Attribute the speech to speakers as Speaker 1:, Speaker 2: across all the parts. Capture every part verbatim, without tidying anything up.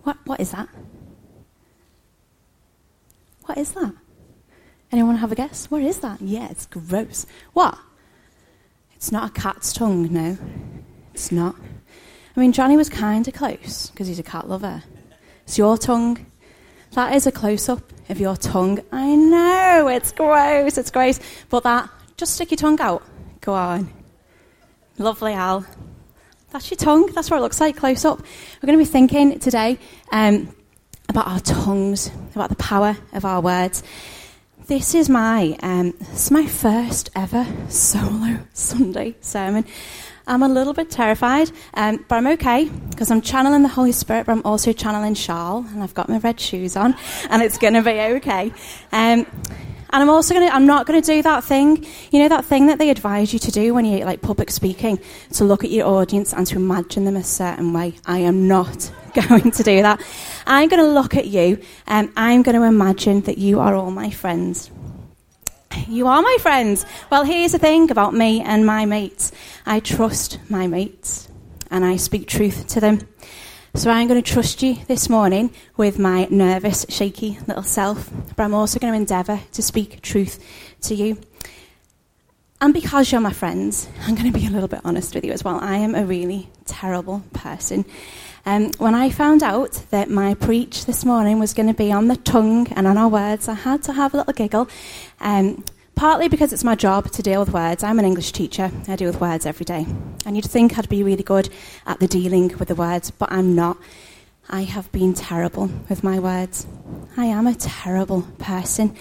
Speaker 1: What? What is that? What is that? Anyone have a guess? What is that? Yeah, it's gross. What? It's not a cat's tongue, no. It's not. I mean, Johnny was kind of close, because he's a cat lover. It's your tongue. That is a close-up of your tongue. I know, it's gross, it's gross. But that, just stick your tongue out. Go on. Lovely, Al. That's your tongue. That's what it looks like, close-up. We're going to be thinking today um, about our tongues, about the power of our words. This is my um, this is my first ever solo Sunday sermon. I'm a little bit terrified, um, but I'm okay, because I'm channeling the Holy Spirit, but I'm also channeling Charles, and I've got my red shoes on, and it's going to be okay. Um, and I'm also going to, I'm not going to do that thing, you know, that thing that they advise you to do when you're, like, public speaking, to look at your audience and to imagine them a certain way. I am not going to do that. I'm going to look at you, and I'm going to imagine that you are all my friends. You are my friends. Well, here's the thing about me and my mates. I trust my mates, and I speak truth to them. So I'm going to trust you this morning with my nervous, shaky little self, but I'm also going to endeavour to speak truth to you. And because you're my friends, I'm going to be a little bit honest with you as well. I am a really terrible person. Um, when I found out that my preach this morning was going to be on the tongue and on our words, I had to have a little giggle, um, partly because it's my job to deal with words. I'm an English teacher. I deal with words every day. And you'd think I'd be really good at the dealing with the words, but I'm not. I have been terrible with my words. I am a terrible person.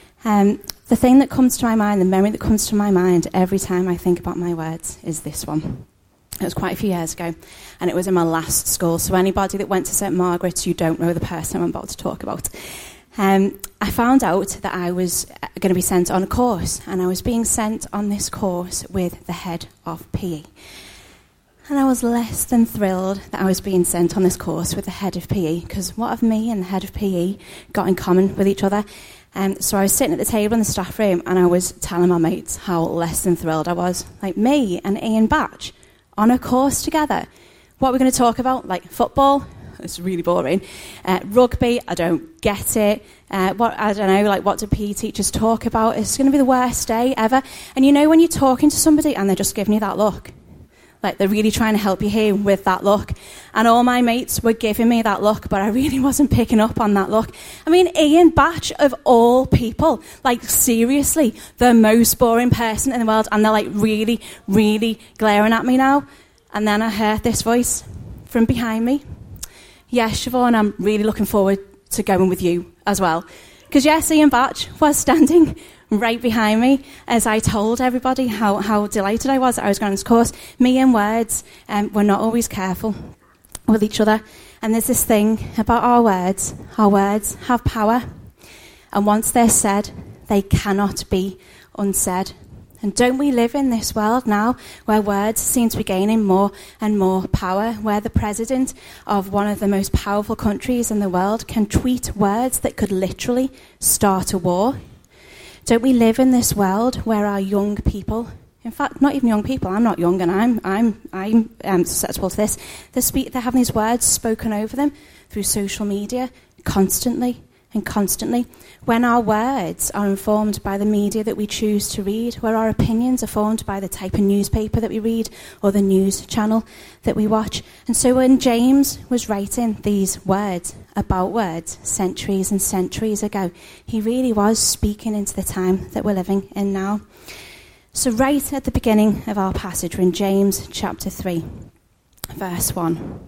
Speaker 1: Um, the thing that comes to my mind, the memory that comes to my mind every time I think about my words is this one. It was quite a few years ago, and it was in my last school. So anybody that went to Saint Margaret's, you don't know the person I'm about to talk about. Um, I found out that I was going to be sent on a course, and I was being sent on this course with the head of P E. And I was less than thrilled that I was being sent on this course with the head of P E, because what have me and the head of P E got in common with each other? Um, so I was sitting at the table in the staff room, and I was telling my mates how less than thrilled I was. Like, me and Ian Batch on a course together. What we're going to talk about, like football, it's really boring. Uh, rugby, I don't get it. Uh, what I don't know, like what do P E teachers talk about? It's going to be the worst day ever. And you know when you're talking to somebody and they're just giving you that look, like they're really trying to help you here with that look. And all my mates were giving me that look, but I really wasn't picking up on that look. I mean, Ian Batch, of all people, like seriously, the most boring person in the world, and they're like really, really glaring at me now. And then I heard this voice from behind me. Yes, Siobhan, I'm really looking forward to going with you as well. Because yes, Ian Batch was standing right behind me as I told everybody how, how delighted I was that I was going on this course. Me and words, um, we're not always careful with each other. And there's this thing about our words. Our words have power. And once they're said, they cannot be unsaid. And don't we live in this world now where words seem to be gaining more and more power, where the president of one of the most powerful countries in the world can tweet words that could literally start a war? Don't we live in this world where our young people, in fact, not even young people, I'm not young and I'm I'm I'm um, susceptible to this, they're, spe- they're having these words spoken over them through social media constantly and constantly, when our words are informed by the media that we choose to read, where our opinions are formed by the type of newspaper that we read or the news channel that we watch. And so when James was writing these words about words centuries and centuries ago, he really was speaking into the time that we're living in now. So right at the beginning of our passage, we're in James chapter three, verse one.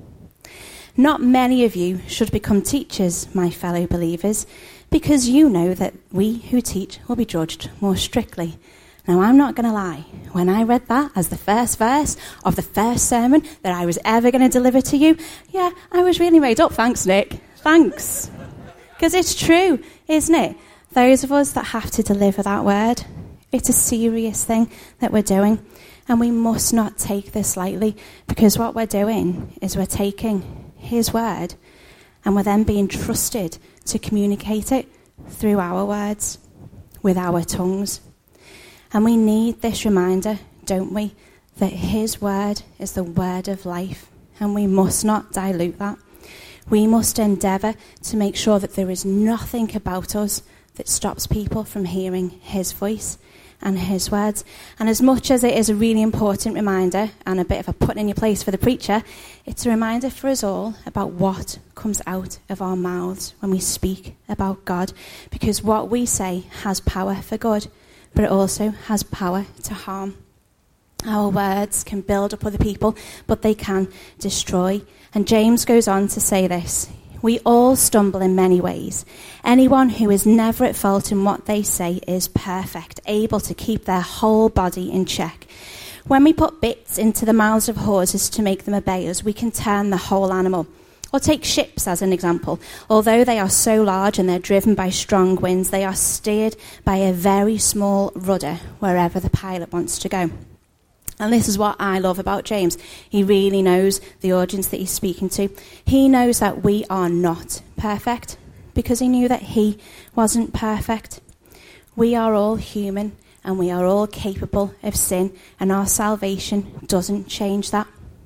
Speaker 1: Not many of you should become teachers, my fellow believers, because you know that we who teach will be judged more strictly. Now, I'm not going to lie. When I read that as the first verse of the first sermon that I was ever going to deliver to you, yeah, I was really made up. Thanks, Nick. Thanks. Because it's true, isn't it? Those of us that have to deliver that word, it's a serious thing that we're doing. And we must not take this lightly, because what we're doing is we're taking his word, and we're then being trusted to communicate it through our words, with our tongues. And we need this reminder, don't we, that his word is the word of life, and we must not dilute that. We must endeavour to make sure that there is nothing about us that stops people from hearing his voice and his words. And as much as it is a really important reminder and a bit of a put in your place for the preacher, it's a reminder for us all about what comes out of our mouths when we speak about God. Because what we say has power for good, but it also has power to harm. Our words can build up other people, but they can destroy. And James goes on to say this: we all stumble in many ways. Anyone who is never at fault in what they say is perfect, able to keep their whole body in check. When we put bits into the mouths of horses to make them obey us, we can turn the whole animal. Or take ships as an example. Although they are so large and they're driven by strong winds, they are steered by a very small rudder wherever the pilot wants to go. And this is what I love about James. He really knows the audience that he's speaking to. He knows that we are not perfect because he knew that he wasn't perfect. We are all human and we are all capable of sin, and our salvation doesn't change that.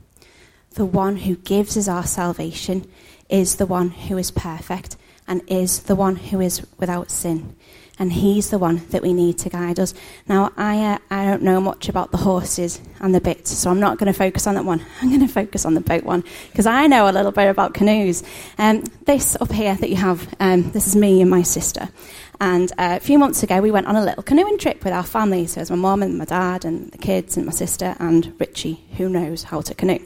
Speaker 1: The one who gives us our salvation is the one who is perfect and is the one who is without sin. And he's the one that we need to guide us. Now, I uh, I don't know much about the horses and the bits, so I'm not going to focus on that one. I'm going to focus on the boat one, because I know a little bit about canoes. Um, this up here that you have, um, this is me and my sister. And uh, a few months ago, we went on a little canoeing trip with our family. So it was my mum and my dad and the kids and my sister and Richie, who knows how to canoe.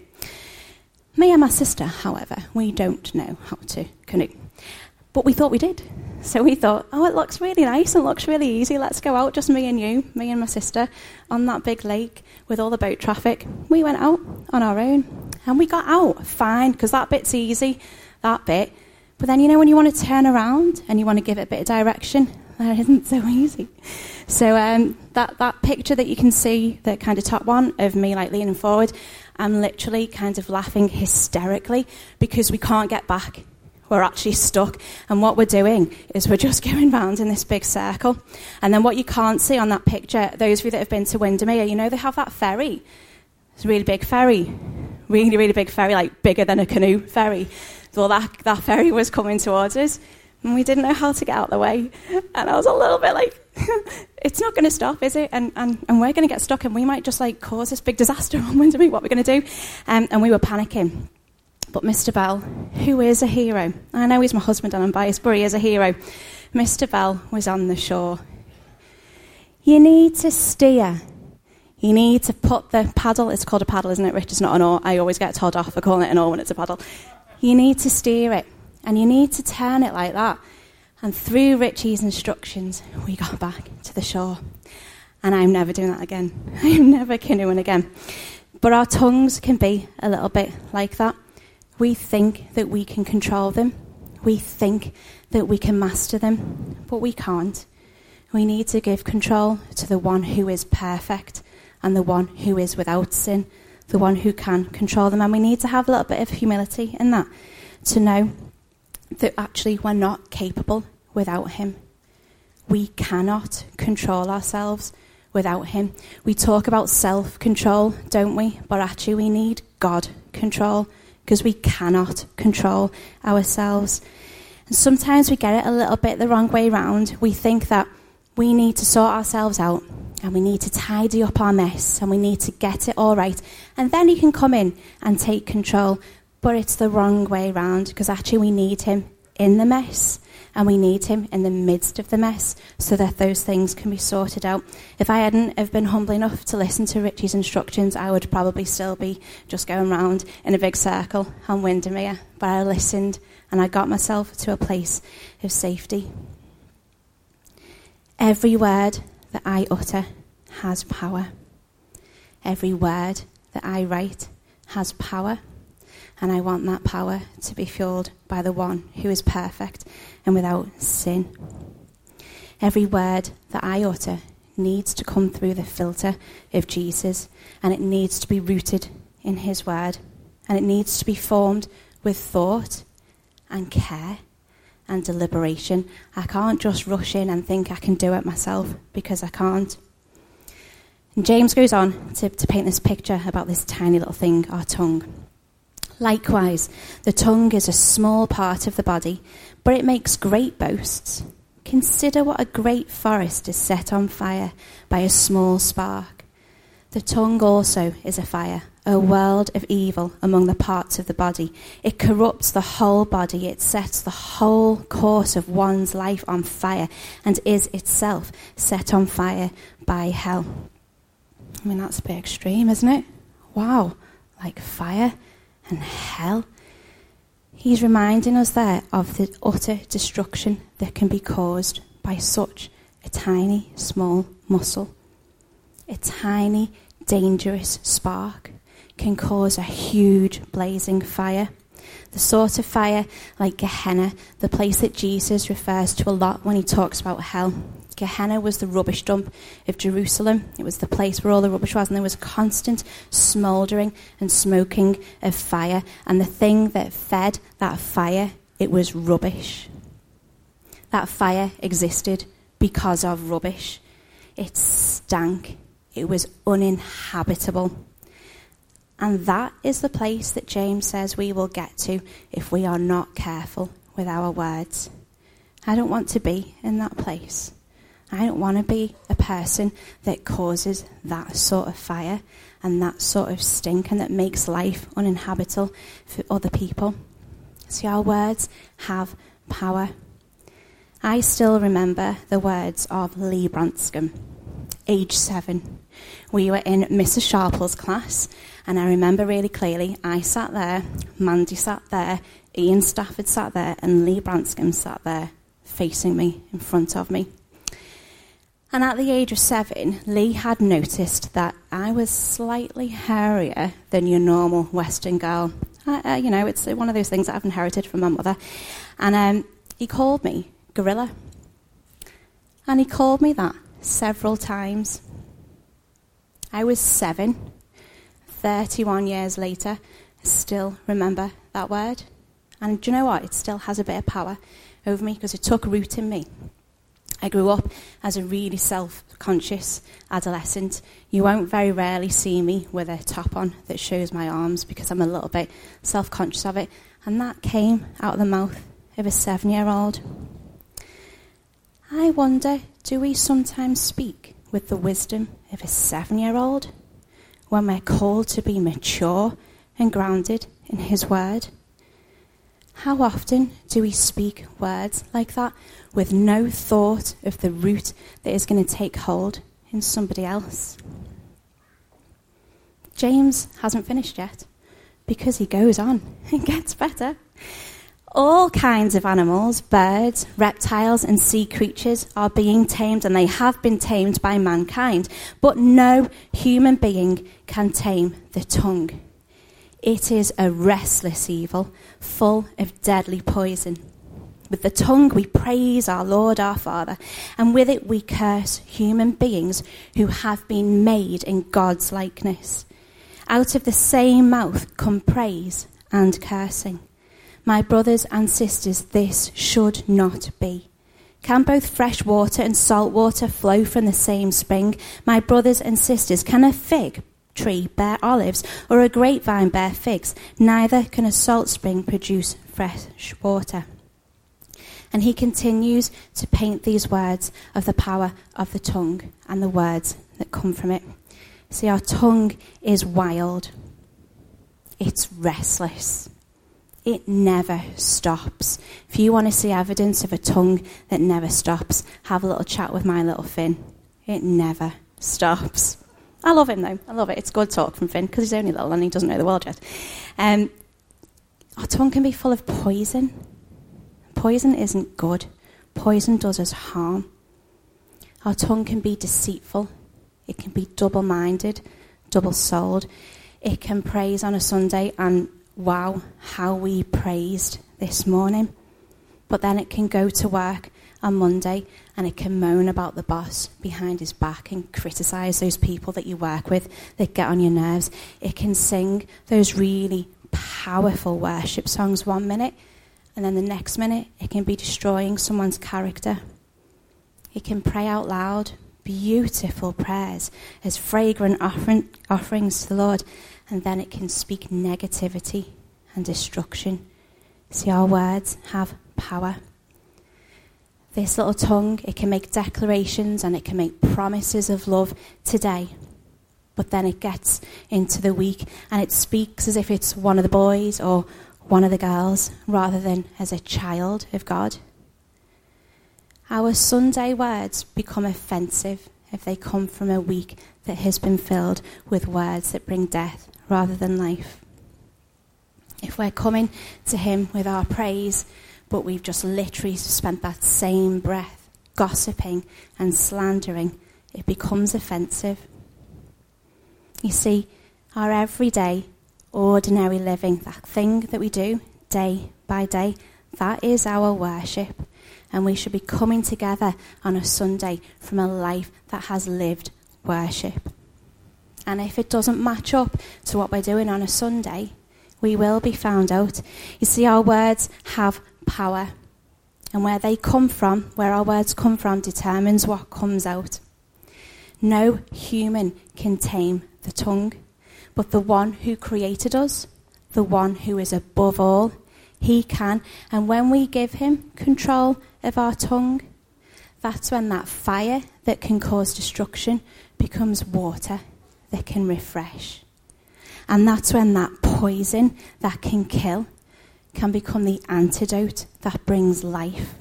Speaker 1: Me and my sister, however, we don't know how to canoe. But we thought we did. So we thought, oh, it looks really nice and looks really easy. Let's go out, just me and you, me and my sister, on that big lake with all the boat traffic. We went out on our own and we got out fine, because that bit's easy, that bit. But then, you know, when you want to turn around and you want to give it a bit of direction, that isn't so easy. So um, that, that picture that you can see, the kind of top one of me like leaning forward, I'm literally kind of laughing hysterically because we can't get back. We're actually stuck. And what we're doing is we're just going round in this big circle. And then what you can't see on that picture, those of you that have been to Windermere, you know they have that ferry. It's a really big ferry. Really, really big ferry, like bigger than a canoe ferry. Well, that, that ferry was coming towards us. And we didn't know how to get out of the way. And I was a little bit like, it's not going to stop, is it? And, and and we're going to get stuck and we might just like cause this big disaster on Windermere. What we're going to do? Um, and we were panicking. But Mister Bell, who is a hero, I know he's my husband and I'm biased, but he is a hero. Mister Bell was on the shore. You need to steer. You need to put the paddle, it's called a paddle, isn't it, Rich? It's not an oar. I always get told off for calling it an oar when it's a paddle. You need to steer it, and you need to turn it like that. And through Richie's instructions, we got back to the shore. And I'm never doing that again. I'm never canoeing again. But our tongues can be a little bit like that. We think that we can control them. We think that we can master them, but we can't. We need to give control to the one who is perfect and the one who is without sin, the one who can control them. And we need to have a little bit of humility in that, to know that actually we're not capable without him. We cannot control ourselves without him. We talk about self-control, don't we? But actually we need God control, because we cannot control ourselves. And sometimes we get it a little bit the wrong way round. We think that we need to sort ourselves out and we need to tidy up our mess and we need to get it all right. And then he can come in and take control. But it's the wrong way round, because actually we need him in the mess and we need him in the midst of the mess so that those things can be sorted out. If I hadn't have been humble enough to listen to Richie's instructions, I would probably still be just going round in a big circle on Windermere. But I listened and I got myself to a place of safety. Every word that I utter has power. Every word that I write has power. And I want that power to be fueled by the one who is perfect and without sin. Every word that I utter needs to come through the filter of Jesus, and it needs to be rooted in his word, and it needs to be formed with thought and care and deliberation. I can't just rush in and think I can do it myself, because I can't. And James goes on to, to paint this picture about this tiny little thing, our tongue. Likewise, the tongue is a small part of the body, but it makes great boasts. Consider what a great forest is set on fire by a small spark. The tongue also is a fire, a world of evil among the parts of the body. It corrupts the whole body. It sets the whole course of one's life on fire and is itself set on fire by hell. I mean, that's a bit extreme, isn't it? Wow, like fire and hell. He's reminding us there of the utter destruction that can be caused by such a tiny, small muscle. A tiny, dangerous spark can cause a huge blazing fire. The sort of fire like Gehenna, the place that Jesus refers to a lot when he talks about hell. Gehenna was the rubbish dump of Jerusalem. It was the place where all the rubbish was, and there was constant smouldering and smoking of fire. And the thing that fed that fire, it was rubbish. That fire existed because of rubbish. It stank. It was uninhabitable. And that is the place that James says we will get to if we are not careful with our words. I don't want to be in that place. I don't want to be a person that causes that sort of fire and that sort of stink and that makes life uninhabitable for other people. See, our words have power. I still remember the words of Lee Branscombe, age seven. We were in Missus Sharple's class, and I remember really clearly, I sat there, Mandy sat there, Ian Stafford sat there, and Lee Branscombe sat there facing me, in front of me. And at the age of seven, Lee had noticed that I was slightly hairier than your normal Western girl. Uh, uh, you know, it's one of those things that I've inherited from my mother. And um, he called me Gorilla. And he called me that several times. I was seven. thirty-one years later, I still remember that word. And do you know what? It still has a bit of power over me because it took root in me. I grew up as a really self-conscious adolescent. You won't very rarely see me with a top on that shows my arms because I'm a little bit self-conscious of it. And that came out of the mouth of a seven-year-old. I wonder, do we sometimes speak with the wisdom of a seven-year-old when we're called to be mature and grounded in his word? How often do we speak words like that with no thought of the root that is going to take hold in somebody else? James hasn't finished yet because he goes on and gets better. All kinds of animals, birds, reptiles and sea creatures are being tamed, and they have been tamed by mankind, but no human being can tame the tongue. It is a restless evil, full of deadly poison. With the tongue we praise our Lord our Father, and with it we curse human beings who have been made in God's likeness. Out of the same mouth come praise and cursing. My brothers and sisters, this should not be. Can both fresh water and salt water flow from the same spring? My brothers and sisters, can a fig tree bear olives, or a grapevine bear figs? Neither can a salt spring produce fresh water. And he continues to paint these words of the power of the tongue and the words that come from it. See, our tongue is wild. It's restless. It never stops. If you want to see evidence of a tongue that never stops, have a little chat with my little Finn. It never stops. I love him, though. I love it. It's good talk from Finn, because he's only little and he doesn't know the world yet. Um, our tongue can be full of poison. Poison isn't good. Poison does us harm. Our tongue can be deceitful. It can be double-minded, double-souled. It can praise on a Sunday, and wow, how we praised this morning. But then it can go to work on Monday and it can moan about the boss behind his back and criticise those people that you work with that get on your nerves. It can sing those really powerful worship songs one minute, and then the next minute it can be destroying someone's character. It can pray out loud beautiful prayers as fragrant offering, offerings to the Lord, and then it can speak negativity and destruction. See, our words have power. This little tongue, it can make declarations and it can make promises of love today. But then it gets into the week and it speaks as if it's one of the boys or one of the girls rather than as a child of God. Our Sunday words become offensive if they come from a week that has been filled with words that bring death rather than life. If we're coming to him with our praise, but we've just literally spent that same breath gossiping and slandering, it becomes offensive. You see, our everyday, ordinary living, that thing that we do day by day, that is our worship. And we should be coming together on a Sunday from a life that has lived worship. And if it doesn't match up to what we're doing on a Sunday, we will be found out. You see, our words have power. And where they come from, where our words come from, determines what comes out. No human can tame the tongue, but the one who created us, the one who is above all, he can. And when we give him control of our tongue, that's when that fire that can cause destruction becomes water that can refresh. And that's when that poison that can kill can become the antidote that brings life.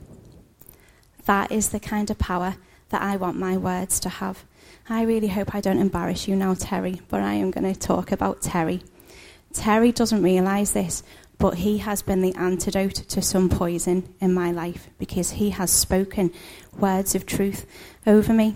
Speaker 1: That is the kind of power that I want my words to have. I really hope I don't embarrass you now, Terry, but I am going to talk about Terry. Terry doesn't realise this, but he has been the antidote to some poison in my life because he has spoken words of truth over me.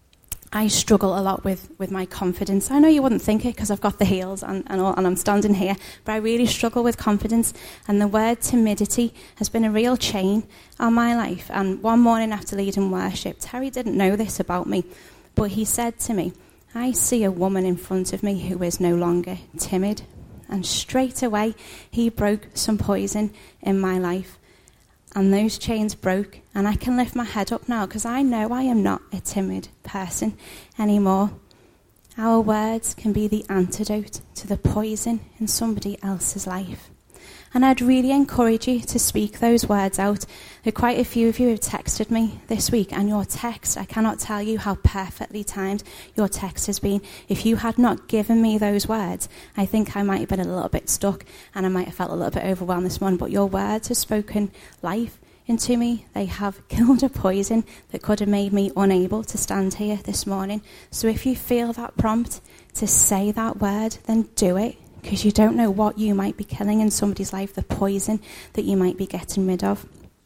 Speaker 1: I struggle a lot with, with my confidence. I know you wouldn't think it because I've got the heels and, and, all, and I'm standing here, but I really struggle with confidence. And the word timidity has been a real chain on my life. And one morning after leading worship, Terry didn't know this about me, but he said to me, I see a woman in front of me who is no longer timid. And straight away, he broke some poison in my life. And those chains broke, and I can lift my head up now because I know I am not a timid person anymore. Our words can be the antidote to the poison in somebody else's life. And I'd really encourage you to speak those words out. There are quite a few of you have texted me this week, and your text, I cannot tell you how perfectly timed your text has been. If you had not given me those words, I think I might have been a little bit stuck, and I might have felt a little bit overwhelmed this morning. But your words have spoken life into me. They have killed a poison that could have made me unable to stand here this morning. So if you feel that prompt to say that word, then do it. Because you don't know what you might be killing in somebody's life, the poison that you might be getting rid of.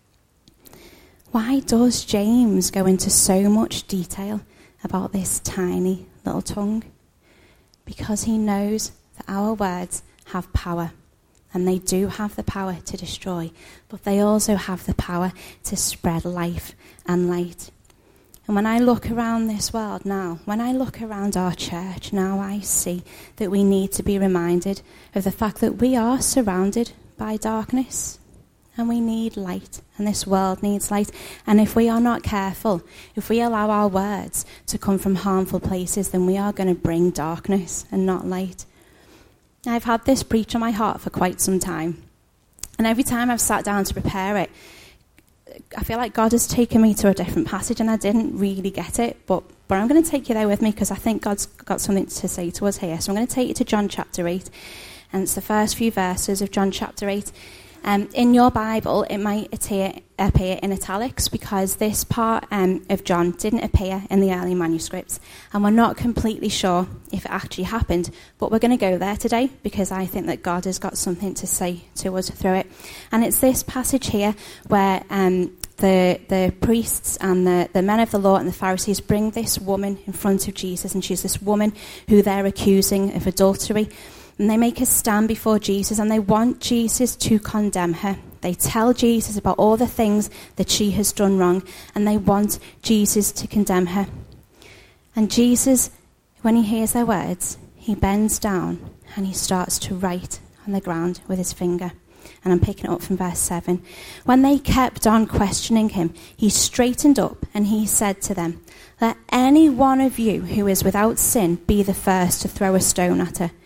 Speaker 1: Why does James go into so much detail about this tiny little tongue? Because he knows that our words have power. And they do have the power to destroy, but they also have the power to spread life and light. And when I look around this world now, when I look around our church now, I see that we need to be reminded of the fact that we are surrounded by darkness and we need light, and this world needs light. And if we are not careful, if we allow our words to come from harmful places, then we are going to bring darkness and not light. I've had this preach on my heart for quite some time, and every time I've sat down to prepare it, I feel like God has taken me to a different passage, and I didn't really get it, but, but I'm going to take you there with me because I think God's got something to say to us here. So I'm going to take you to John chapter eight, and it's the first few verses of John chapter eight. Um, in your Bible, it might appear, appear in italics because this part um, of John didn't appear in the early manuscripts, and we're not completely sure if it actually happened, but we're going to go there today because I think that God has got something to say to us through it. And it's this passage here where um, the the priests and the, the men of the law and the Pharisees bring this woman in front of Jesus, and she's this woman who they're accusing of adultery. And they make a stand before Jesus, and they want Jesus to condemn her. They tell Jesus about all the things that she has done wrong, and they want Jesus to condemn her. And Jesus, when he hears their words, he bends down and he starts to write on the ground with his finger. And I'm picking it up from verse seven. When they kept on questioning him, he straightened up and he said to them, "Let any one of you who is without sin be the first to throw a stone at her."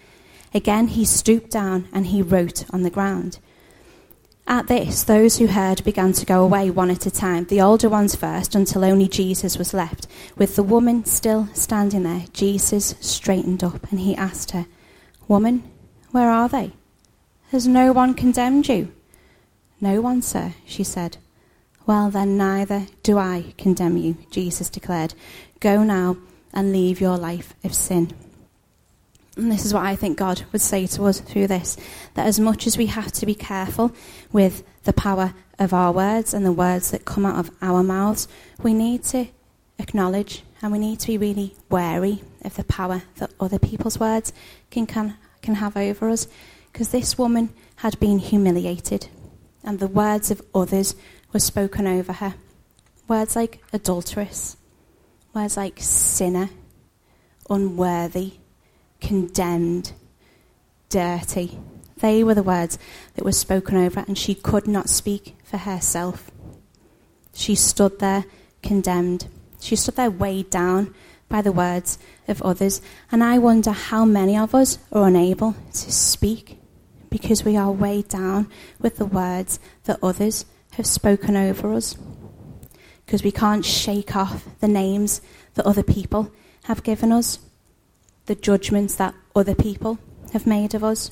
Speaker 1: Again he stooped down and he wrote on the ground. At this, those who heard began to go away one at a time, the older ones first, until only Jesus was left. With the woman still standing there, Jesus straightened up and he asked her, "Woman, where are they? Has no one condemned you?" "No one, sir," she said. "Well, then neither do I condemn you," Jesus declared. "Go now and leave your life of sin." And this is what I think God would say to us through this, that as much as we have to be careful with the power of our words and the words that come out of our mouths, we need to acknowledge and we need to be really wary of the power that other people's words can can, can have over us. Because this woman had been humiliated and the words of others were spoken over her. Words like adulteress, words like sinner, unworthy, condemned, dirty. They were the words that were spoken over, and she could not speak for herself. She stood there condemned. She stood there weighed down by the words of others. And I wonder how many of us are unable to speak because we are weighed down with the words that others have spoken over us. Because we can't shake off the names that other people have given us, the judgments that other people have made of us.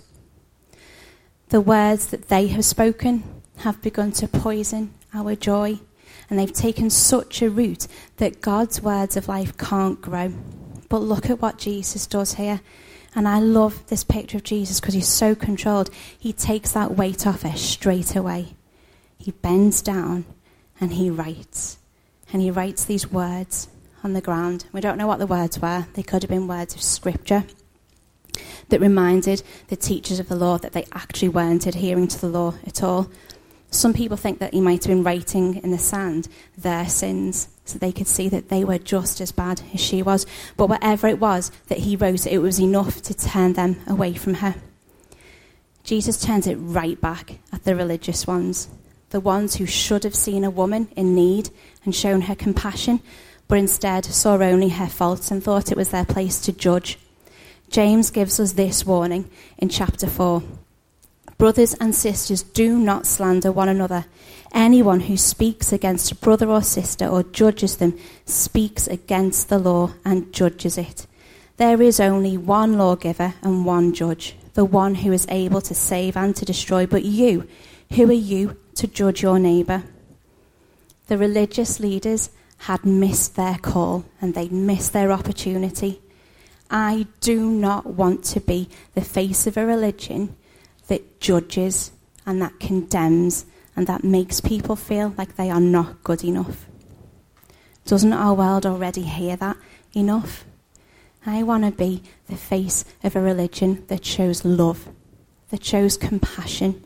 Speaker 1: The words that they have spoken have begun to poison our joy, and they've taken such a root that God's words of life can't grow. But look at what Jesus does here. And I love this picture of Jesus because he's so controlled. He takes that weight off her straight away. He bends down and he writes. And he writes these words on the ground. We don't know what the words were. They could have been words of scripture that reminded the teachers of the law that they actually weren't adhering to the law at all. Some people think that he might have been writing in the sand their sins so they could see that they were just as bad as she was. But whatever it was that he wrote, it was enough to turn them away from her. Jesus turns it right back at the religious ones, the ones who should have seen a woman in need and shown her compassion, but instead saw only her faults and thought it was their place to judge. James gives us this warning in chapter four. Brothers and sisters, do not slander one another. Anyone who speaks against a brother or sister or judges them speaks against the law and judges it. There is only one lawgiver and one judge, the one who is able to save and to destroy. But you, who are you to judge your neighbour? The religious leaders had missed their call and they'd missed their opportunity. I do not want to be the face of a religion that judges and that condemns and that makes people feel like they are not good enough. Doesn't our world already hear that enough? I want to be the face of a religion that shows love, that shows compassion.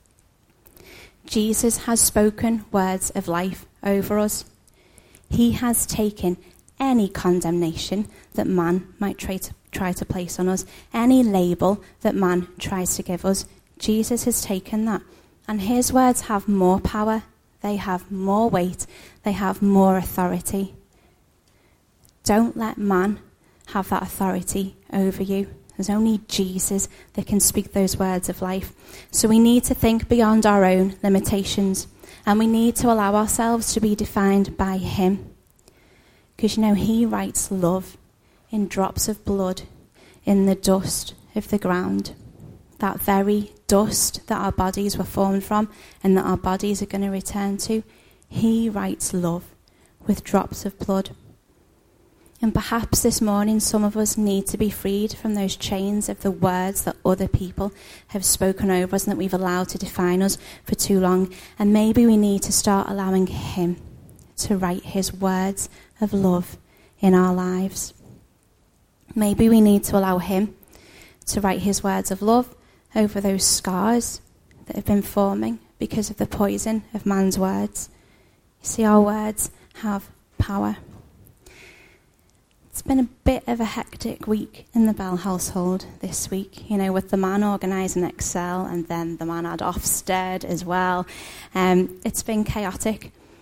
Speaker 1: Jesus has spoken words of life over us. He has taken any condemnation that man might try to, try to place on us, any label that man tries to give us. Jesus has taken that. And his words have more power. They have more weight. They have more authority. Don't let man have that authority over you. There's only Jesus that can speak those words of life. So we need to think beyond our own limitations. And we need to allow ourselves to be defined by him. Because, you know, he writes love in drops of blood in the dust of the ground. That very dust that our bodies were formed from and that our bodies are going to return to. He writes love with drops of blood. And perhaps this morning some of us need to be freed from those chains of the words that other people have spoken over us and that we've allowed to define us for too long. And maybe we need to start allowing him to write his words of love in our lives. Maybe we need to allow him to write his words of love over those scars that have been forming because of the poison of man's words. You see, our words have power. It's been a bit of a hectic week in the Bell household this week, you know, with the man organising Excel and then the man had Ofsted as well. Um, it's been chaotic.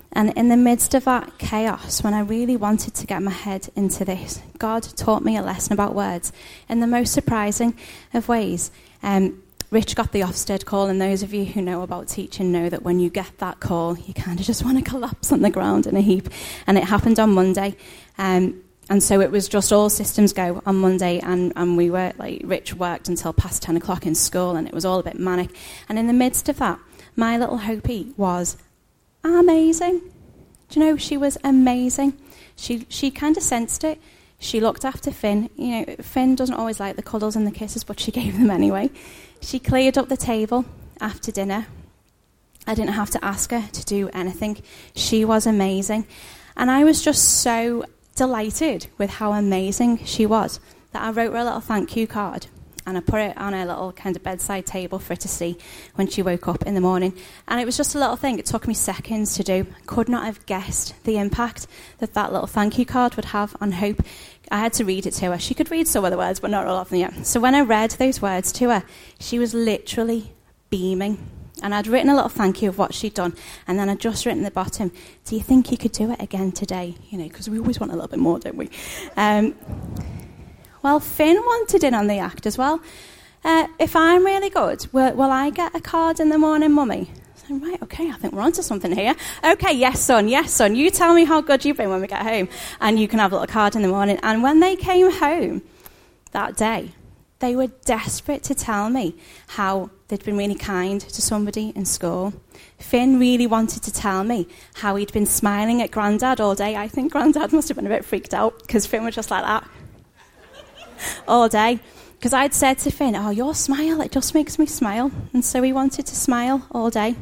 Speaker 1: And in the midst of that chaos, when I really wanted to get my head into this, God taught me a lesson about words in the most surprising of ways. Um, Rich got the Ofsted call, and those of you who know about teaching know that when you get that call, you kind of just want to collapse on the ground in a heap. And it happened on Monday. Um, and so it was just all systems go on Monday, and, and we were, like, Rich worked until past ten o'clock in school, and it was all a bit manic. And in the midst of that, my little Hopi was amazing. Do you know, she was amazing. She she kind of sensed it. She looked after Finn. You know, Finn doesn't always like the cuddles and the kisses, but she gave them anyway. She cleared up the table after dinner. I didn't have to ask her to do anything. She was amazing. And I was just so delighted with how amazing she was that I wrote her a little thank you card. And I put it on a little kind of bedside table for her to see when she woke up in the morning. And it was just a little thing. It took me seconds to do. Could not have guessed the impact that that little thank you card would have on Hope. I had to read it to her. She could read some of the words, but not all of them yet. So when I read those words to her, she was literally beaming. And I'd written a little thank you of what she'd done. And then I'd just written at the bottom, do you think you could do it again today? You know, because we always want a little bit more, don't we? Um... Well, Finn wanted in on the act as well. Uh, if I'm really good, will, will I get a card in the morning, Mummy? So, right, okay, I think we're onto something here. Okay, yes, son, yes, son. You tell me how good you've been when we get home, and you can have a little card in the morning. And when they came home that day, they were desperate to tell me how they'd been really kind to somebody in school. Finn really wanted to tell me how he'd been smiling at Grandad all day. I think Grandad must have been a bit freaked out, because Finn was just like that all day. Because I'd said to Finn, oh, your smile, it just makes me smile. And so he wanted to smile all day.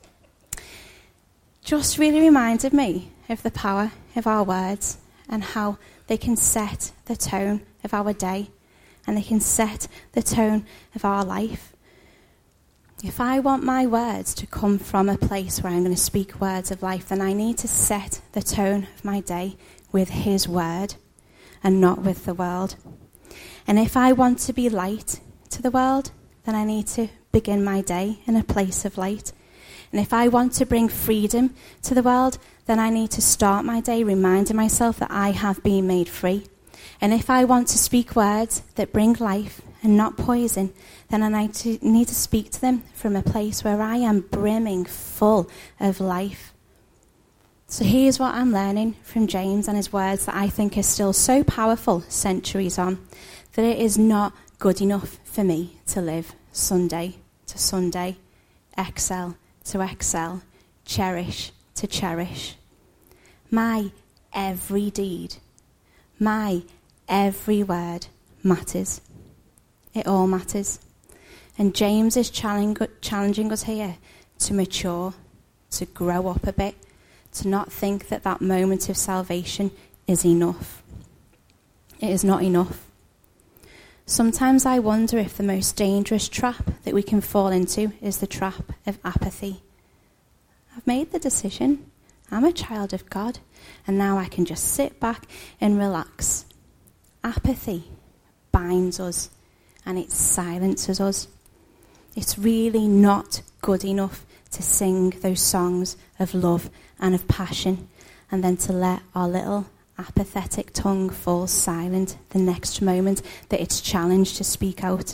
Speaker 1: Just really reminded me of the power of our words and how they can set the tone of our day and they can set the tone of our life. If I want my words to come from a place where I'm going to speak words of life, then I need to set the tone of my day with his word and not with the world. And if I want to be light to the world, then I need to begin my day in a place of light. And if I want to bring freedom to the world, then I need to start my day reminding myself that I have been made free. And if I want to speak words that bring life and not poison, then I need to, need to speak to them from a place where I am brimming full of life. So here's what I'm learning from James and his words that I think are still so powerful centuries on, that it is not good enough for me to live Sunday to Sunday, excel to excel, cherish to cherish. My every deed, my every word matters. It all matters. And James is challenging us here to mature, to grow up a bit, to not think that that moment of salvation is enough. It is not enough. Sometimes I wonder if the most dangerous trap that we can fall into is the trap of apathy. I've made the decision. I'm a child of God, and now I can just sit back and relax. Apathy binds us, and it silences us. It's really not good enough to sing those songs of love and of passion, and then to let our little apathetic tongue fall silent the next moment that it's challenged to speak out.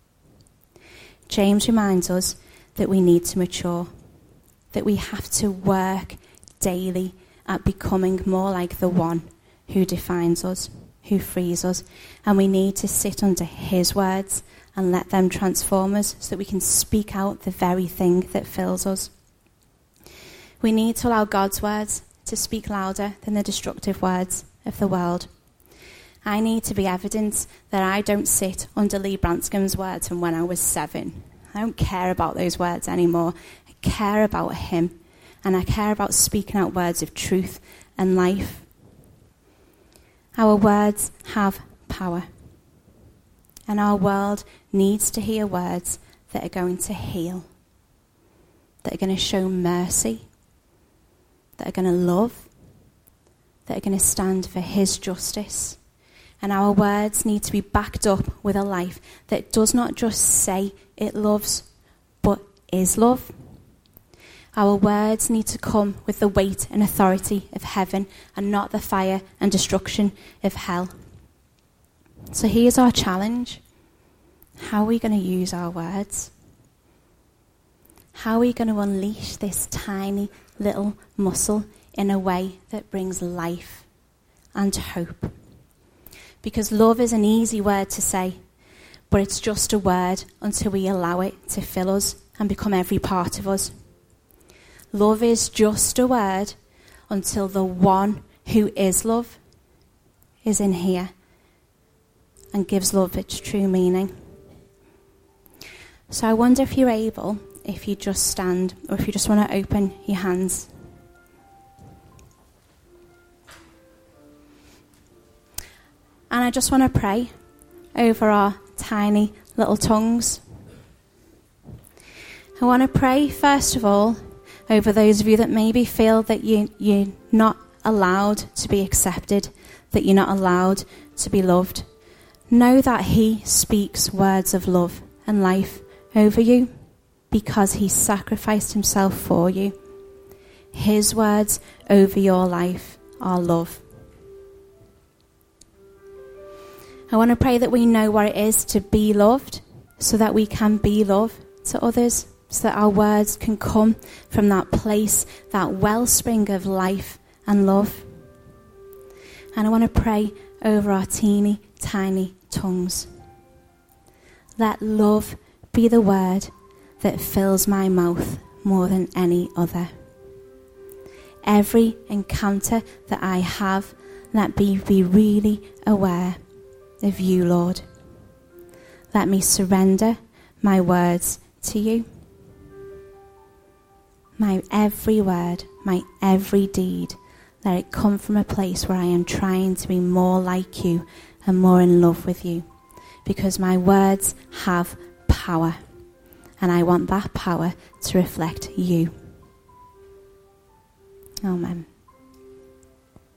Speaker 1: James reminds us that we need to mature, that we have to work daily at becoming more like the one who defines us, who frees us, and we need to sit under his words and let them transform us so that we can speak out the very thing that fills us. We need to allow God's words to speak louder than the destructive words of the world. I need to be evidence that I don't sit under Lee Branscombe's words from when I was seven. I don't care about those words anymore. I care about him, and I care about speaking out words of truth and life. Our words have power, and our world needs to hear words that are going to heal, that are going to show mercy, that are going to love, that are going to stand for his justice. And our words need to be backed up with a life that does not just say it loves, but is love. Our words need to come with the weight and authority of heaven and not the fire and destruction of hell. So here's our challenge. How are we going to use our words? How are we going to unleash this tiny little muscle in a way that brings life and hope? Because love is an easy word to say, but it's just a word until we allow it to fill us and become every part of us. Love is just a word until the one who is love is in here and gives love its true meaning. So I wonder if you're able, if you just stand, or if you just want to open your hands. And I just want to pray over our tiny little tongues. I want to pray, first of all, over those of you that maybe feel that you, you're not allowed to be accepted, that you're not allowed to be loved. Know that he speaks words of love and life over you because he sacrificed himself for you. His words over your life are love. I want to pray that we know what it is to be loved so that we can be love to others, so that our words can come from that place, that wellspring of life and love. And I want to pray over our teeny, tiny tongues. Let love be the word that fills my mouth more than any other. Every encounter that I have, let me be really aware of you, Lord. Let me surrender my words to you. My every word, my every deed, let it come from a place where I am trying to be more like you and more in love with you. Because my words have power. And I want that power to reflect you. Amen.